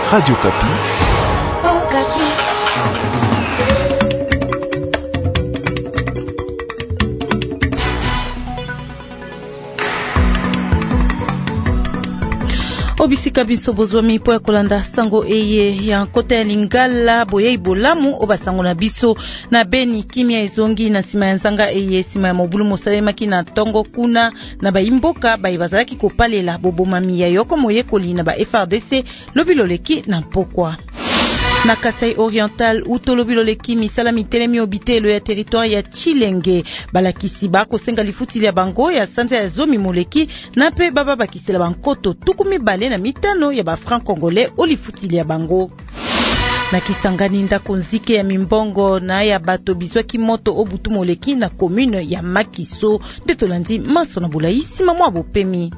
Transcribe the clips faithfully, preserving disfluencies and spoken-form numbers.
Radio Kapi. Oh, Kapi. Obisika biso bozwami po ya kolanda sango eye ya kota ya Lingala boye ibolamu obasango na biso na Beni kimia ezongi na sima ya nzanga eye sima ya mobulu mosalema ki na tongo kuna na baimboka baibazalaki kopalela bobomami ya yoko moyekoli na ba F R D C lobiloleki na mpokwa. Na Kasai Oriental utolobiloleki misala mitelemi obitelo ya territoire ya Chilenge balakisi bako senga lifutili ya bango ya sanza ya zomi moleki na pe baba bakisela bankoto tukumi bale na mitano ya ba franc congolais olifutili ya bango. Na Kisangani ndako nzike ya mimbongo na ya bato bizwaki moto obutu moleki na commune ya Makiso ndetolandi maso na bulaisi mamwa bopemi.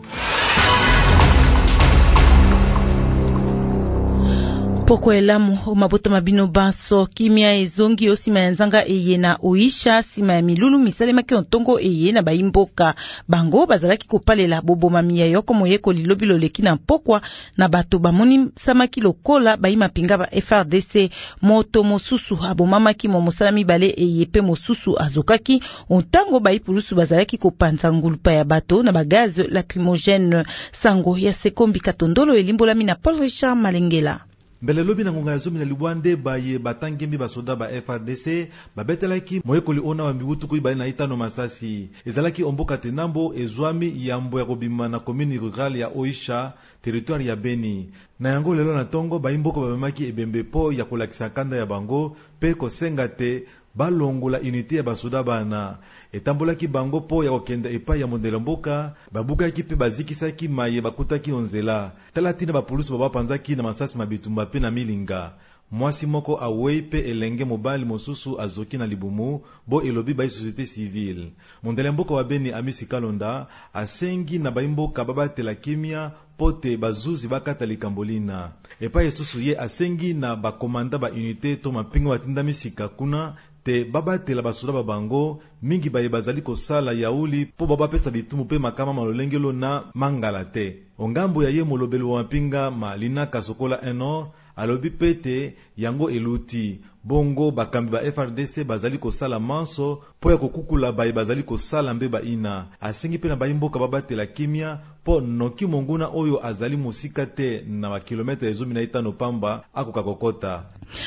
Poko elamu mabota mabino banso kimia ezongi osima ya nzanga eye na oisha sima ya milulu misalema ki ontongo eye na baimboka bango bazalaki kopalela bobomami ya yoko moyeko lilobiloleki na mpokwa na bato bamoni samaki lokola baima pinga ba F R D C moto mosusu abomamaki mo mosala mibale eye pe mosusu azokaki ontango baipulusu bazalaki kopanza ngulupa ya bato na bagaz lacrymogène sango ya Sekombi Katondolo elimbolami na Paul Richard Malengela. Mbele lobi na ngonga ya zomi na libwande baye batangembi basoda ba F R D C babetelaki moyekoli ona wa mibutu kui bali na itano masasi ezalaki omboka tenambo ezwami yambo ya kobima na commune rurale ya Oisha territoire ya Beni na yango lelo na tongo baimboko babemaki ebembe po ya kolakisa kanda ya bango pe kosenga te balongola unité ya basoda bana etambolaki bango po ya kokenda epai ya mondela mboka babukaki pe bazikisaki maye bakutaki onzela tala tina bapolusi babapanzaki na masasi mabitumba pe na milinga mwasi moko awei pe elenge mobali mosusu azoki na libumu bo elobi bai société civile mondela mboka wa Beni Amisi Kalonda asengi na baimboka babatela kimia pote bazuzi bakata likambolina epai esusu ye asengi na bakomanda ba unité to mapingo batinda misika kuna te babatela basoda babango mingi baye bazali kosala yauli po baba pesa bitumu pe makama malolengelo na mangala te ongambo ya ye molobelo wa mapinga malina kasokola eno alobi pete yango eluti bongo bakambi ba F R D C bazali kosala manso po ya kokukula baye bazali kosala mbe ba ina asengi pe na baimboka babatela kimia po noki monguna oyo azali musika te na ba kilometre ezumi na itano pamba akoka kokota.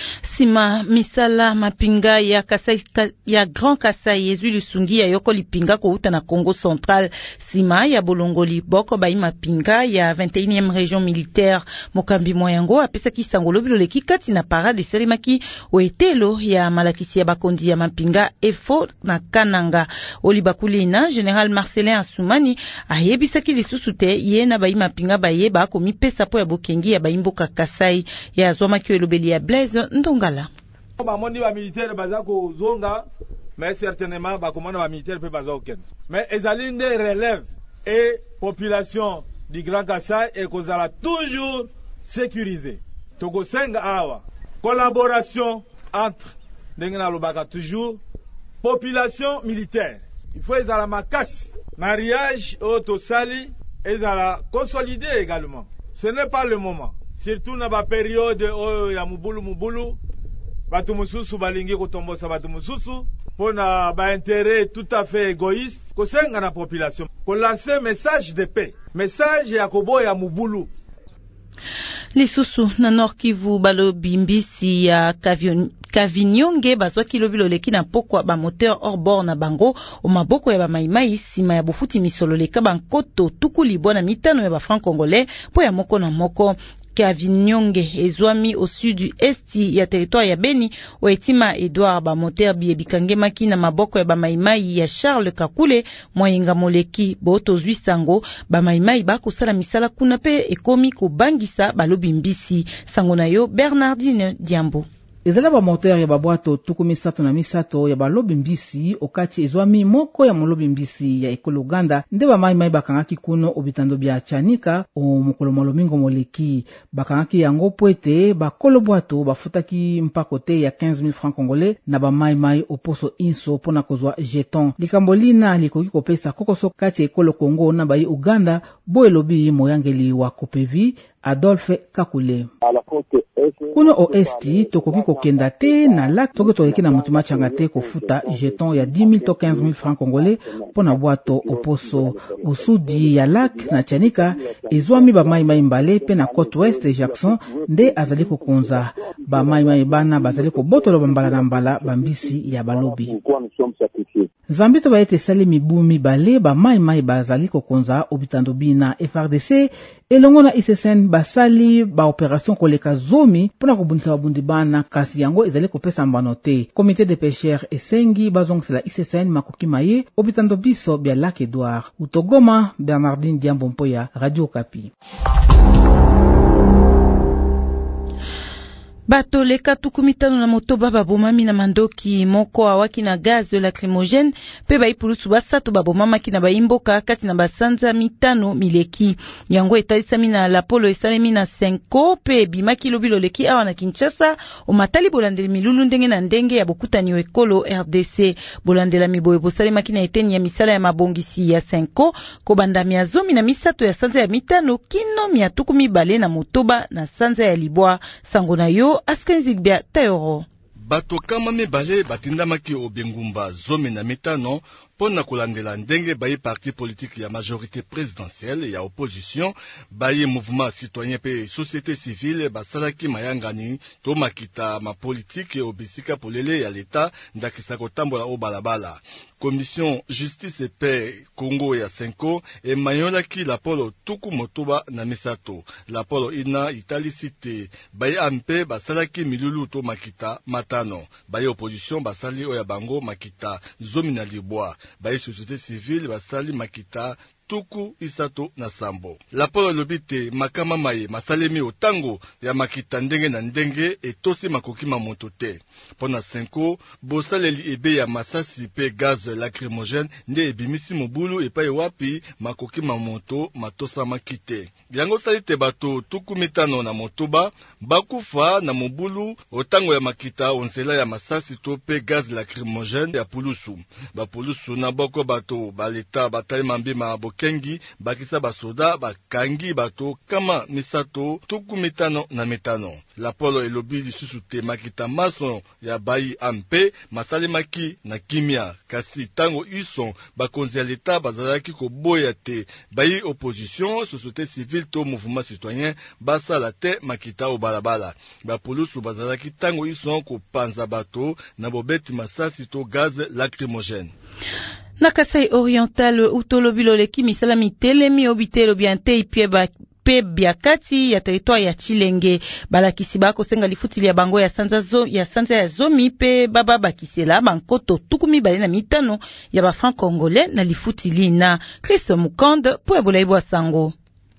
Sima misala mapinga ya Kasai ya Grand Kasai Yezu Lusungi ya yoko lipinga kouta na Congo Central sima ya bolongoli boko bai mapinga ya vingt et unième région militaire mokambi moyango apesa kisango lobiloleki kati na parade serimaki oetelo ya malakisi ya bakondi ya mapinga efo na Kananga olibakulina General Marcelin Assoumani ayebisaki lisusu te ye na bai mapinga baye ba komi pesa po ya bokengi ya baimboka Kasai ya zwamaki elobeli ya Blaise Ndongala. Ba mondi ba militaire bazako zonga mais certainement ba commande ba militaire pe bazoken mais ezali nde relève et population du Grand Kassai et kozala toujours sécurisé toko senga awa collaboration entre ndengena lobaka toujours population militaire il faut ezala makasi mariage auto sali ezala consolidé également ce n'est pas le moment surtout na ba période oyo ya mubulu mubulu batu mususu balingi kotombosa batu mususu pona ba intérêt tout à fait égoïste kosenga na population ko lancer message de paix message ya koboya mubulu. Lisusu na Nord Kivu balobi mbisi ya Kavion Kavinyonge bazwaki lobiloleki na pokwa ba moteur hors bord na bango o maboko ya ba maimai sima ya bofuti misololeka bankoto tukuli bona mitano ya ba franc congolais po ya moko na moko. Kavinyonge ezwami au sud du est ya territoire ya Beni oetima Edouard ba moteur biebikange maki na maboko ya ba maimai ya Charles Kakule moyenga moleki boto zwi sango ba maimai ba kosala misala kuna pe ekomi ko bangisa balobi mbisi sango na yo Bernardine Diambo. Ezala ba moteur ya babwato tuku misato na misato ya balobi mbisi okati ezwami moko ya molobi mbisi ya ekolo Uganda nde ba mai mai bakangaki kuno obitando bya Chanika o mokolo molomingo moleki bakangaki yango poete bakolo bwato bafutaki mpakote ya quinze mille francs congolais na ba mai mai oposo inso pona kozwa jeton likambolina likoki kopesa kokoso kati ekolo Kongo na bai Uganda bo elobi moyangeli wa Kopevi Adolphe Kakule. À la Kuno oesti tokoki kokenda te na lak toke toleki na mutima changa te kofuta jeton ya dix mille to quinze mille francs congolais pona bwato oposo usudi ya lak na Chanika ezwami ba mai mai mbale pe na côte ouest Jackson nde azali kokonza ba mai mai bana bazali kobotolo bambala na mbala bambisi ya balobi. Zambito ba ete sali mibu mibale ba mai mai bazali kokonza obitando bina F R D C elongo na I C S N basali ba operation koleka zomi pona kobundisa babundi bana kasi yango ezali kopesa mbano te. Comité de pêcheurs esengi bazongisela I C S N makoki maye obitando biso bya Lac Edouard. Utogoma, Bernardine Diambo Mpoya, Radio Okapi. Bato leka tukumitano na motoba babomami na mandoki moko awaki na gaz lacrymogène pe baipulusu basato babomamaki na baimboka kati na basanza mitano mileki yango etalisami na lapolo esalemi na Senko pe bimaki lobilo leki awa na Kinshasa omatali bolandeli milulu ndenge na ndenge ya bokutani ekolo R D C bolandela miboye bosalemaki na eteni ya misala ya mabongisi ya Senko kobanda mia zomi na misato ya sanza ya mitano kino mia tukumi bale na motoba na sanza ya Libwa sango na yo Askenzigbia Tayoro. Bato kama mibale batindamaki obengumba zomi na mitano pona kolandela ndenge baye parti politique ya majorité présidentielle ya opposition baye mouvement citoyen pe société civile basalaki mayangani to makita ma politique e obisika polele ya l'État ndakisa kotambola o balabala. Commission justice pe Congo ya Senko e mayolaki la polo tuku motoba na misato la polo ina italicité baye ampe basalaki milulu to makita matano baye opposition basali oya bango makita zomi na Libwa baye société civile basali makita tuku isato na sambo. La polo lobite makama maye masalemi otango ya makita ndenge na ndenge etosi makoki mamoto te. Pona Senko bosaleli ebe ya masasi pe gaz lacrymogène nde ebimisi mobulu epai wapi makoki mamoto matosa makite. Yango salite bato tuku mitano na motoba bakufa na mobulu otango ya makita onzela ya masasi to pe gaz lacrymogène ya pulusu. Ba pulusu na boko bato baleta batali mambima kengi bakisa basoda bakangi bato kama misato tuku mitano na mitano. La polo elobi lisusu te makita maso ya bayi ampe masalemaki na kimia kasi tango ison bakonzi ya l'État bazalaki koboya te bayi opposition société civile to mouvement citoyen basala te makita o balabala bapulusu bazalaki tango ison kopanza bato na bobeti masasi to gaz lacrymogène. Na Kasai Oriental utolobilo leki misala mitelemi obitelo biante ipieba pe biakati ya territoire ya Chilenge balakisi bako senga lifutili ya bango ya sanza zo ya sanza ya zomi pe baba bakisela bankoto tukumi bale na mitano ya ba franc congolais na lifutili na Chris Mukande po ebola sango.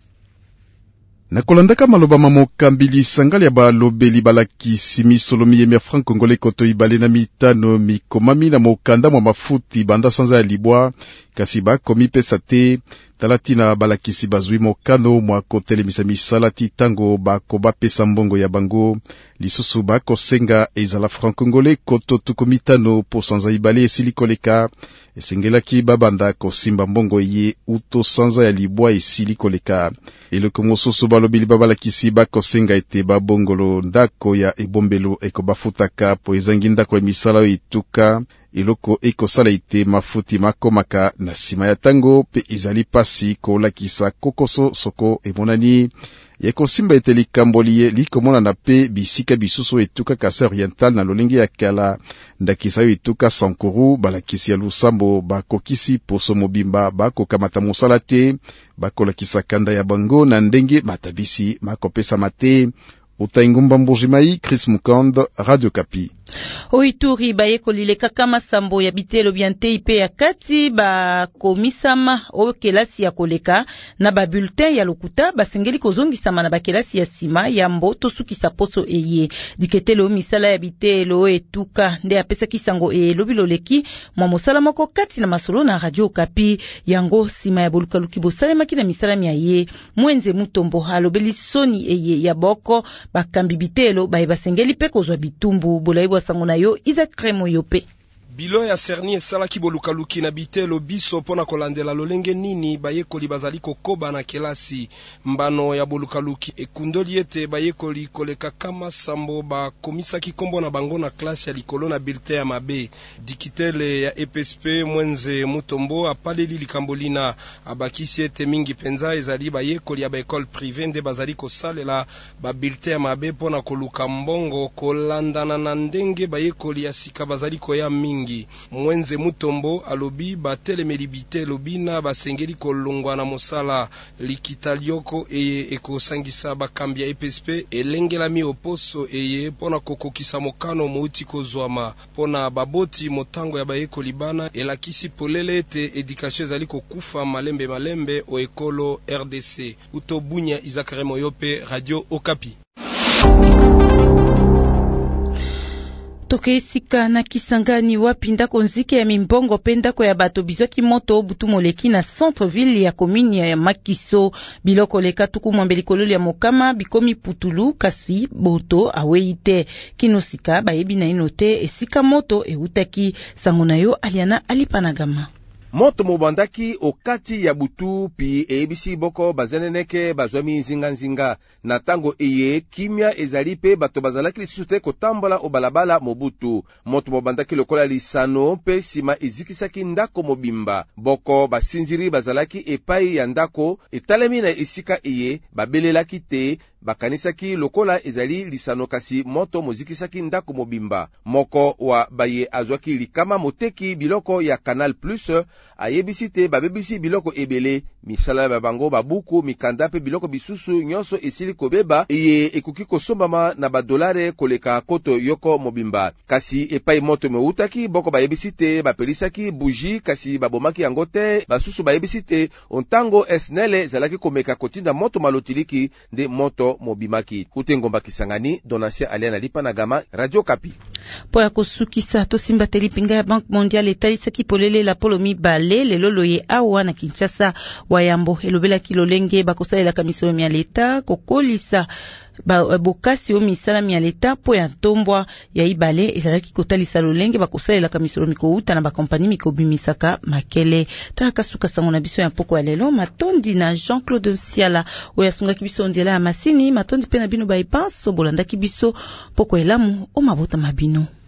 Na kolandaka maloba mamokambili sangali ya balobeli balakisi misolomi yemia franc congolais koto ibale na mitano mikomami na mokanda mwa mafuti banda sanza ya Libwa kasi bakomi pesa te talati na balakisi bazwi mokano mwa kotelemisa misalati tango bako bapesa mbongo ya bango lisusu bako senga ezala franc congolais koto tukumitano po sanza ibale esili koleka esengelaki babanda kosimba mbongo ye uto sanza ya Libwa esili koleka eloko mosusu balobili babalakisi bako senga ete babongolo ndako ya ebombelo eko bafutaka po ezangi ndako ya misala ituka iloko eko sala ite mafuti makomaka na sima ya tango pe izali pasi kolakisa kokoso soko emonani yeko simba ete likambolie likomona na pe bisika bisusu etuka Kasai Oriental na lolenge ya kala ndakisa yo etuka Sankuru balakisi ya Lusambo bakokisi poso mobimba bakokamata mosala te bakolakisa kanda ya bango na ndenge matabisi makopesa mate. Utaingumba Mbujimai, Chris Mukande, Radio Kapi. Oituri baye kolileka kama sambo ya bitelo biante ipe ya kati ba komisama o kelasi ya koleka na ba bulletin ya lokuta basengeli kozongisama na ba kelasi ya sima ya mboto sukisa poso eye diketelo misala ya bitelo etuka nde apesa kisango e lobilo leki mwa mosala moko kati na masolo na Radio Kapi yango sima ya boluka lukibo salemaki na misala mia ye mwenze mutombo halobeli soni eye ya boko bakambi bitelo baye basengeli pe kozwa bitumbu bolaibo sango na yo Isaac Kremo yope. Bilo ya serni esalaki bolukaluki na bitelo biso pona kolandela lolenge nini bayekoli bazali kokoba na kelasi. Mbano ya bolukaluki ekundoli ete bayekoli koleka kama sambo bakomisaki kombo na bango na klasi ya likolo na bulletin ya mabe. Dikitele ya E P S P Mwenze Mutombo apaleli likambolina abakisi ete mingi penza ezali bayekoli ya baekole prive nde bazali kosalela ba bulletin ya mabe pona koluka mbongo kolandana na ndenge bayekoli ya sika bazali koya mingi. Mwenze Mutombo alobi batelemeli bitelo bina basengeli kolongwa na mosala likita lioko eye ekosangisa bakambi ya E P S P elengelami oposo eye pona kokokisa mokano mouti kozwama pona baboti motango ya bayekoli bana elakisi polele ete edikasyo ezali kokufa malembe malembe o ekolo R D C. Utobunya Izakare Moyope, Radio Okapi. Toke sika na Kisangani wapi ndako nzike ya mimbongo pendako ya bato bizwaki moto butu moleki na centre ville ya komini ya Makiso. Biloko leka tuku mwambeli kololi ya mokama bikomi putulu kasi boto aweite kinosika bayebi na inote esika moto eutaki sangonayo aliana alipanagama. Moto mobandaki okati ya butu pi ebisi boko bazeneneke bazwami nzinga nzinga na tango eye kimia ezali pe bato bazalaki lisusu te kotambola obalabala mobutu. Moto mobandaki lokola lisano pe sima ezikisaki ndako mobimba. Boko basinziri bazalaki epai ya ndako etalemi na esika eye babelelaki te bakanisaki lokola ezali lisano kasi moto mozikisaki ndako mobimba. Moko wa baye azwaki likama moteki biloko ya Canal Plus ayebisi te babebisi biloko ebele misala babango babuku mikanda pe biloko bisusu nyonso esili kobeba eye ekoki kosombama na badolare koleka koto yoko mobimba. Kasi epai moto meutaki boko bayebisi te bapelisaki buji kasi babomaki yango te basusu bayebisi te ontango esnele zalaki komeka kotinda moto malotiliki nde moto mobimaki. Utengomba Kisangani, Donasia Aliana Lipa na Gama, Radio Kapi. Po ya kosukisa tosimba telipinga ya Banque Mondiale etalisaki polele la polomi bale lelo loye awa na Kinshasa wayambo elobela kilolenge bakosalela kamisolo ya leta kokolisa ba bokasi o misala ya leta po ya tombwa ya ibale ezalaki kotalisa lolenge bakosalela kamisolo mikouta na ba kompani mikobimisaka makele taka suka sango na biso ya poko ya lelo matondi na Jean-Claude Siala oya sunga kibiso ndela ya masini matondi pe na bino ba ipanso bolandaki biso poko elamu o mabota mabino.